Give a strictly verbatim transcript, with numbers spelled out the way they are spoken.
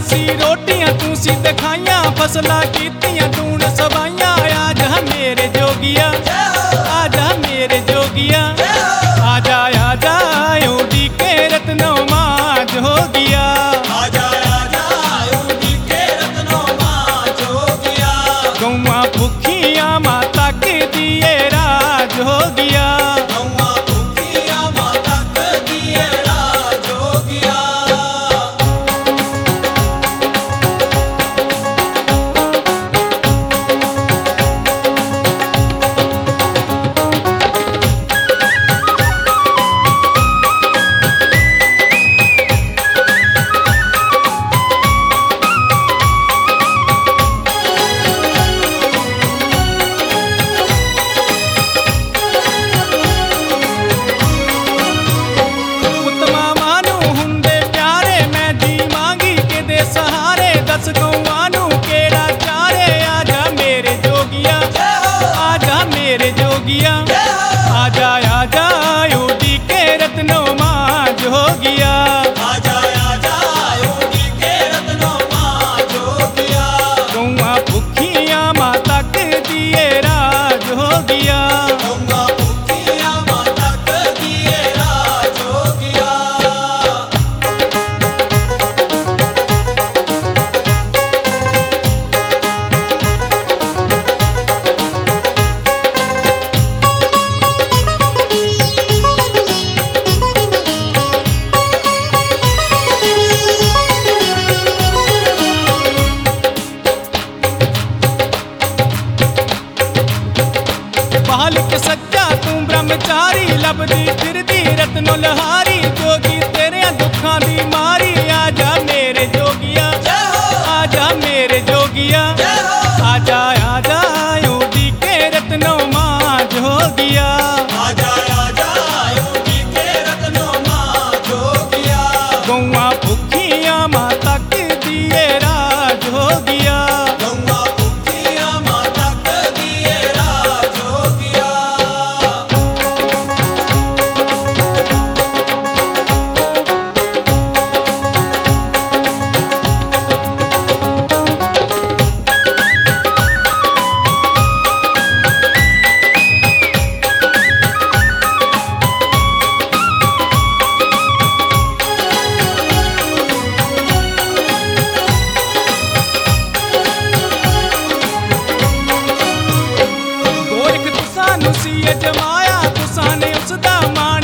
सी रोटियां तू सी ते खाइयां, फसलां कीतियां तूं ने सवाइयां। आजा मेरे जोगिया, आजा मेरे जोगिया, आजा आजा उड़ी के रत्नों मां जोगिया। आजा आजा उड़ी के रत्नों मां जोगिया। गौवा भुखियां मां तक दिए राज जोगिया। गौवा भुखियां मां तक दिए राज जोगिया। दस गौवां नू केड़ा चारे, आजा मेरे जोगिया, आजा मेरे जोगिया, आजा आजा उड़ी के रत्नों मां जोगिया। आजा आजा उड़ी के रत्नों मां जोगिया। गौवा भुखियां मां तक दिए राज जोगिया। गौवा भुखियां मां तक दिए राज जोगिया। बालिक सच्चा तू ब्रह्मचारी, लभदी फिरदी रत्नो लहारी। जोगी तेरे दुखां दी मारी, आजा मेरे जोगिया, आजा मेरे जोगिया, आजा आजा उड़ी के रत्नों मां जोगिया। आजा आजा उड़ी के रत्नों मां जोगिया। गौवा भुखियां मां तक दिए राज जोगिया। गौवा भुखियां मां तक दिए राज जोगिया। गोरख तुसां नू सी अजमाया, तुसां ने उसदा मान